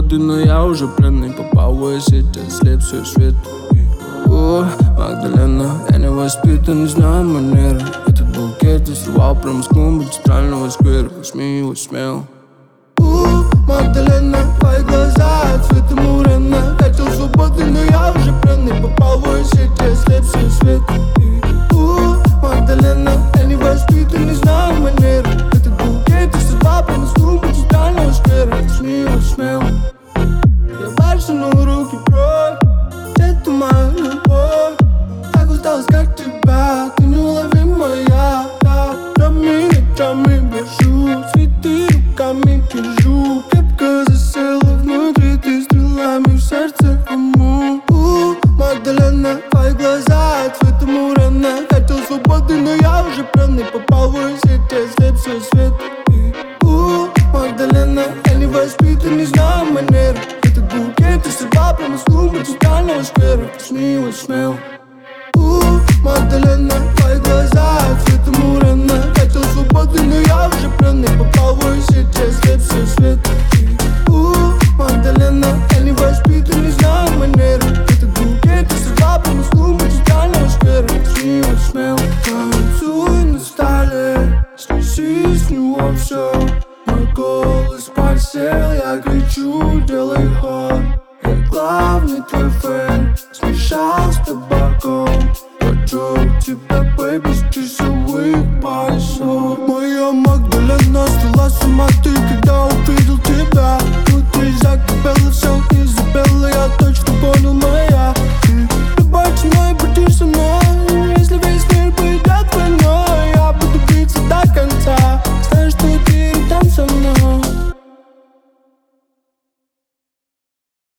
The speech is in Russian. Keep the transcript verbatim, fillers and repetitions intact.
свободы, но я уже пленный. Попал в твою сеть, ослеп свой свет. О, Магдалена, я не воспитан, не знаю манеры. Этот букет я срывал прямо с клумбы центрального сквера. Возьми его смело. О, Магдалена, твои глаза цвета мурена. Хотел свободы, но я уже пленный. Попал в твою сеть, ослеп свой свет. О, Магдалена, я не воспитан, не знаю манеры. Этот букет я срывал прямо с клумбы центрального сквера. Возьми его смело. Я башенул руки прочь. Это моя любовь. Так усталась, как тебя. Ты неуловимая, я ночами, ночами бежу. Цветы руками держу. Крепко засела внутри, ты стрелами в сердце кому. У, Магдалена, твои глаза цвета мурена. Хотел свободы, но я уже пленный. Попал в твою сеть, ослеп свой свет. У, Магдалена, я не воспитан, не знаю манеры. Этот букет я срывал прямо с клумбы центрального сквера. Возьми его смело. У, Магдалена, твои глаза цвета мурена. Хотел свободы, но я уже пленный. Попал в твою сеть, ослеп свой свет. У, Магдалена, я не воспитан, не знаю манеры. Этот букет я срывал прямо с клумбы центрального сквера. Возьми его смело. Танцуй на столе, снеси с него все. Мой голос подсел, я кричу, делай ход. Я главный твой фэн, смешал с табаком. Хочу тебя, бэйби, с часовых поясов. Моя Магдалена сошла с ума ты, когда увидел тебя. Внутри закипело все, ты запела, я точно понял.